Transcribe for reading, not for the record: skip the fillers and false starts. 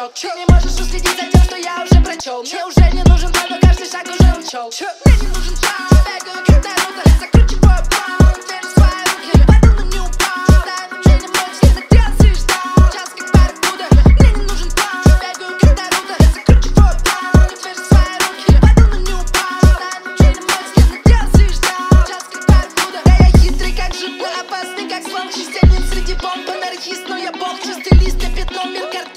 молчок. Ты не можешь уследить за тем, что я уже прочел. Мне уже не нужен план, но каждый шаг уже учел. Мне не нужен план, бегаю как Наруто, закручиваю план, держу свои руки, я падал, но не упал. Дай мне не мочь, я надеялся и ждал. Час как барракуда, мне не нужен план, бегаю как Наруто, закручиваю план, держу свои руки, я падал, но не упал. Дай мне не мочь, я надеялся и ждал. Час как барракуда, да я хитрый как жип, опасный как слон, частенец среди бомб, анархист, но я бог, чистый лист, я пятно, мир карт.